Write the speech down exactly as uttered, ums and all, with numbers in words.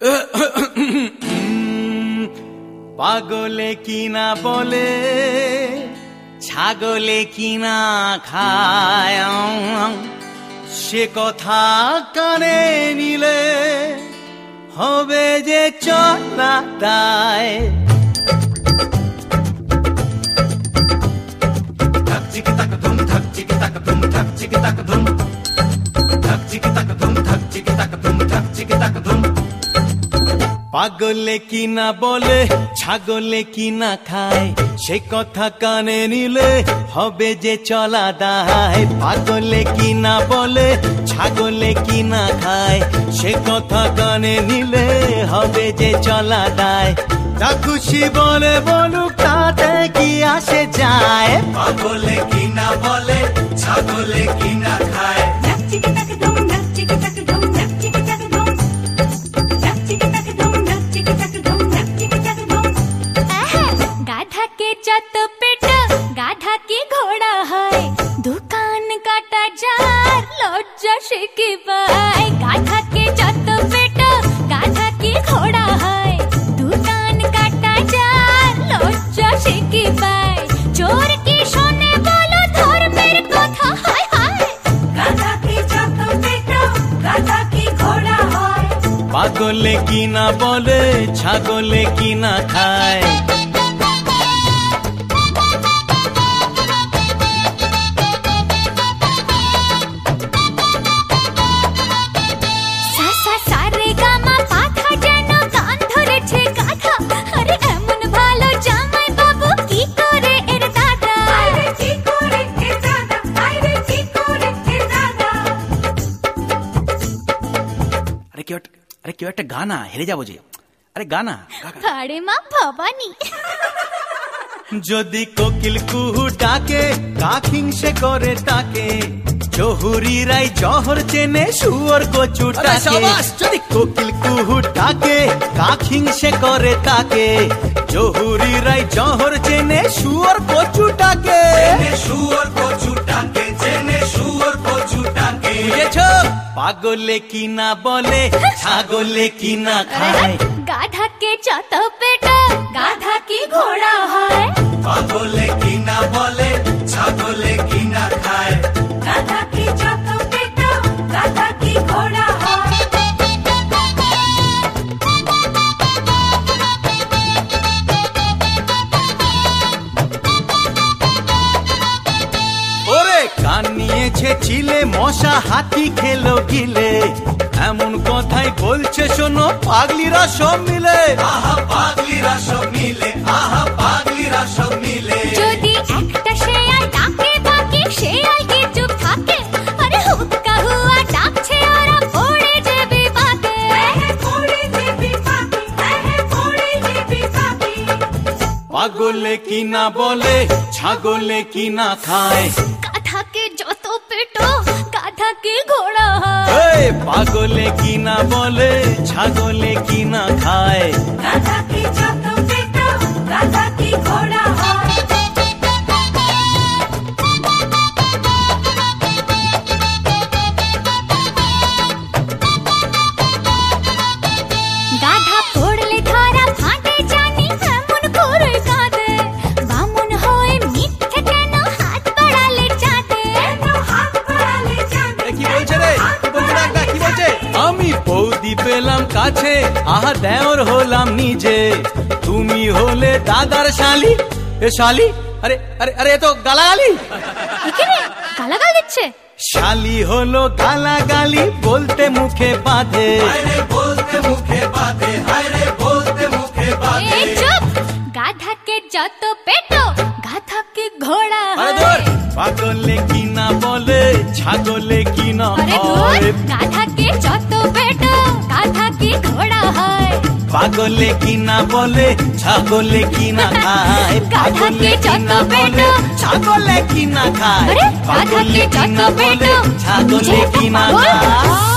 পাগলে কিনা বলে ছাগলে কিনা খায়, সে কথা কানে নিলে হবে যে চলা দায়। ধাক চিকি তাক ধুম, ধাক চিকি তাক ধুম, ধাক চিকি তাক ধুম, ধাক চিকি তাক ধুম, ধাক চিকি তাক ধুম, ধাক চিকি তাক ধুম। পাগলে কিনা বলে ছাগলে কিনা খায়, সে কথা কানে নিলে হবে যে চলা দায়। পাগলে কিনা বলে ছাগলে কিনা খায়, সে কথা কানে নিলে হবে যে চলা দায়। যা খুশি বলে বলুক তাতে কি আসে যায়। পাগলে কিনা বলে ছাগলে কিনা খায়, যত পেট গাধা কি ঘোড়া হয়, দোকান কাটা যার লজ্জা সে কি পায়। গাধাকে যত পেট গাধা কি ঘোড়া হয়, দোকান কাটা যার লজ্জা সে কি পায়। চোর কি শোনে বলো ধর্মের কথা, হায় হায়। গাধাকে যত পেট গাধা কি ঘোড়া হয়, পাগলে কিনা বলে ছাগলে কিনা খায়। আরে কেউ একটা গানা, হেরে যাবো যে। আরে গানা আরে মা ভবানী। যদি কোকিল কুহু ডাকে কাক হিংসে করে তাকে, জহুরি রাই জহর চেনে শুয়োর কচু ডাকে। যদি কোকিল কুহু ডাকে কাক হিংসে করে তাকে, জহুরি রাই জহর চেনে শুয়োর কচু ডাকে। শুয়োর কচু ডাকে, চেনে শুয়োর কচু ডাকে। বুঝেছো? পাগলে কিনা বলে ছাগলে কিনা খায়, গাধাকে যত পেট গাধা কি ঘোড়া হয়। পাগলে কিনা বলে ছাগলে কিনা খায়, গাধাকে যত পেট গাধা কি ঘোড়া হয়। ওরে কান নিয়েছে চিলে মশা হাতি খেলো গিলে, এমন কথাই বলছে শোনো পাগলিরা সব মিলে। আহা পাগলিরা সব মিলে, আহা পাগলিরা সব মিলে। যদি একটা শেয়াল ডাকে বাকি শেয়াল কি চুপ থাকে, আরে হুক্কা হুয়া ডাকছে ওরা পড়ে যাবে বাকে, পড়ে যাবে বাকে, পড়ে যাবে বাকে। পাগলে কিনা বলে ছাগলে কিনা খায়, গাধাকে যত পেট গাধা কি ঘোড়া হয়। এই পাগলে কিনা বলে ছাগলে কিনা খায়, গাধাকে যত পেট গাধা কি ঘোড়া হয়। গাধা পড়লে ধরা ফাটে জানি এমন করে কাঁদে, বামুন হয়ে মিথ্যে কেন হাত বাড়ালে চাঁদে, হাত বাড়ালে চাঁদে। কি বলছে রে? কি বলছে ডাক্তার? কি বলছে? আমি বৌদি পেলাম কাছে, আহা দেওর হলাম নিজে। তুমি হলে দাদার শালি, এ শালি। আরে আরে আরে তো গালাগালি। গালাগাল দিচ্ছে। শালি হলো গালাগালি বলতে মুখে বাঁধে, হায়রে বলতে মুখে বাঁধে, হায়রে বলতে মুখে বাঁধে। এই চুপ। গাধাকে যত পেট গাধাকে ঘোড়া আরে হয়। ধর। পাগলে কিনা বলে ছাগলে কিনা আরে খায়, ধুর, গাধাকে যত পেট গাধাকে ঘোড়া হয়। পাগলে কিনা বলে ছাগলে কিনা খায়, গাধাকে যত পেট ছাগলে কিনা খায়, আরে পাগলে গাধাকে কিনা যত পেট বলে ছাগলে কিনা পাগল। খায়।